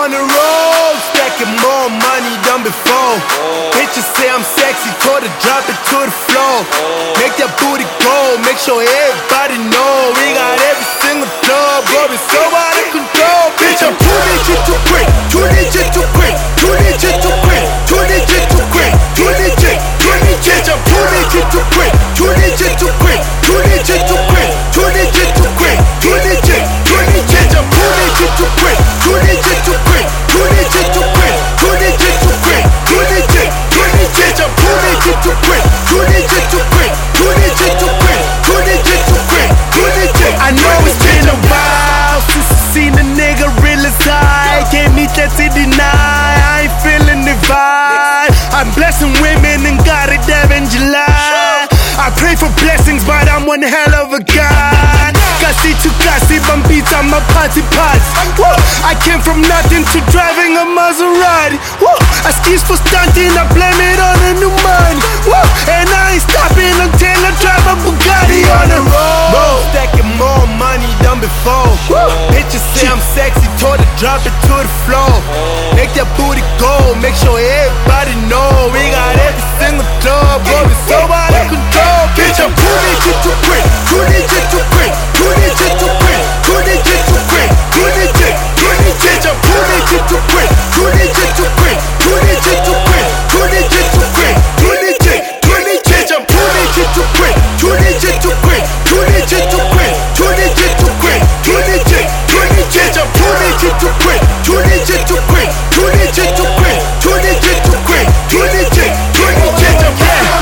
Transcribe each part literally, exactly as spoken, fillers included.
on the road, stacking more money than before. Bitches say I'm sexy, told her drop it to the floor. Make that booty go, make sure everybody know. We got every single club going so out of control. Bitch, I'm too legit to quit, too legit to quit, too legit to quit, too legit to quit, too legit, too legit. I'm too legit to quit, too legit to quit, too legit to quit, too legit to quit, too legit, too legit. I'm too legit to quit, too legit to quit, too legit to quit, too legit to quit, too legit, too legit. I'm too legit to quit, too legit to quit, too legit to quit, too legit to quit, too legit. I know it's been a while since I seen a nigga real as I can't meet that to deny. I ain't feeling the vibe. I'm blessing women and got it there in July. I pray for blessings, but I'm one hell of a guy. Kasi to kasi, bambita, my party parts. Woo! I came from nothing to driving a Maserati. Woo! I skis for stunting, I blame it on a new money. Woo! And I ain't stopping until I drive a Bugatti on the road. Stacking more money than before. Woo! Bitches say I'm sexy, told her drop it to the floor. Make that booty go, make sure everybody know. We got every single club going so out of control. Bitch, I'm too legit to quit, too legit to quit, too legit to quit, too legit to quit, too legit, too legit. I'm too legit to quit, too legit to quit, too legit to quit, too legit to quit, too legit, too legit. I'm too legit to quit, too legit to quit, too legit to quit, too legit to quit, too legit, too legit. I'm too legit to quit, too legit to quit, too legit to quit, too legit to quit, too legit, too legit. I'm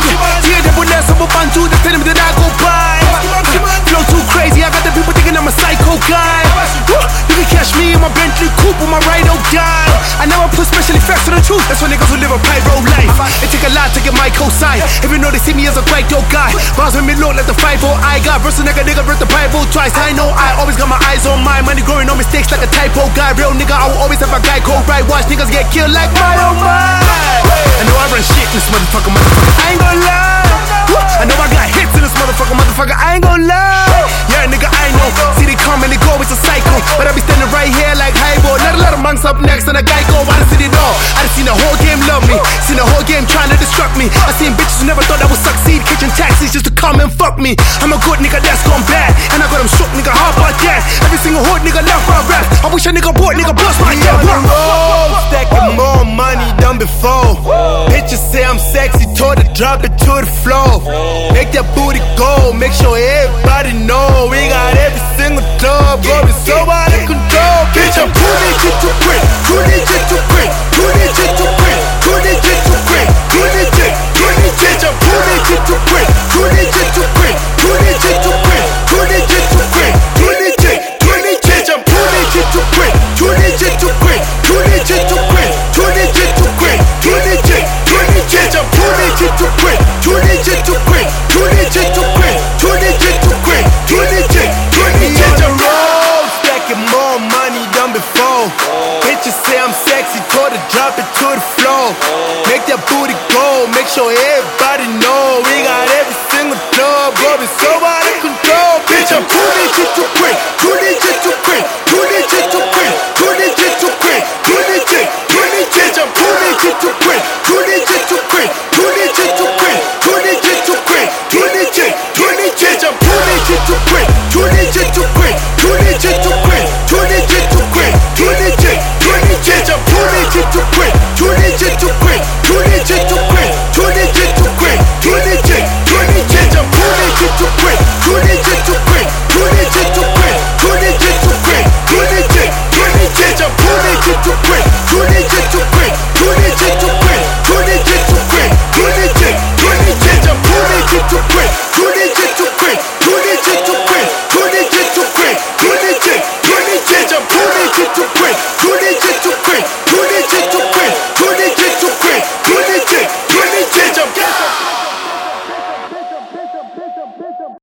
bantu, the film that I go by. Flow too crazy, I got the people thinking I'm a psycho guy. You can catch me in my Bentley coupe with my ride or die. I never put special effects on the truth. That's for niggas who live a pyro life. It take a lot to get my cosign. Even though they see me as a quite dope guy. Bars with me look like the five oh I got. Verse a nigga, nigga, verse the Bible twice. I know I always got my eyes on mine. Money growing, no mistakes like a typo guy. Real nigga, I will always have a guy go right. Watch niggas get killed like my oh my. I know I run shit in this motherfucker, motherfucker. I ain't gonna lie. I know I got hits in this motherfucker, motherfucker, I ain't gon' lie. Yeah, nigga, I know. See they come and they go, it's a cycle. But I be standing right here like Hybo. Let a lot of monks up next and a guy go. I done seen it all. I done seen the whole game love me. Seen the whole game trying to destruct me. I seen bitches who never thought I would succeed. Kitchen taxis just to come and fuck me. I'm a good nigga that's gone bad. And I got them shook, nigga, how about that? Every single hood nigga left my rap. I wish a nigga bought, nigga bust my head. Stacking more money than before. Bitches say I'm sexy, told her drop it to the floor. Make that booty go, make sure everybody know. We got every single club going so out of control. Bitch, I'm too legit to quit, too legit to quit, too legit to quit, too legit to quit, too legit, too legit. I'm too legit to quit, too legit to quit, too legit to quit, too legit to quit, too legit, too legit. I'm too legit to quit, too legit to quit, too legit to quit, too legit to quit, too legit, too legit. I'm too legit to quit, too legit to quit, too legit to quit, too legit to quit, too legit, too legit. I'm road, stacking more money than before. Bitches say I'm sexy, told her drop it to the floor. Make that booty go, make sure everybody know. We got every single club going so out of control. Bitch, I'm too legit to quit, too legit to quit, too legit to quit, too legit to quit, too legit, too legit. I'm too legit to quit, too legit.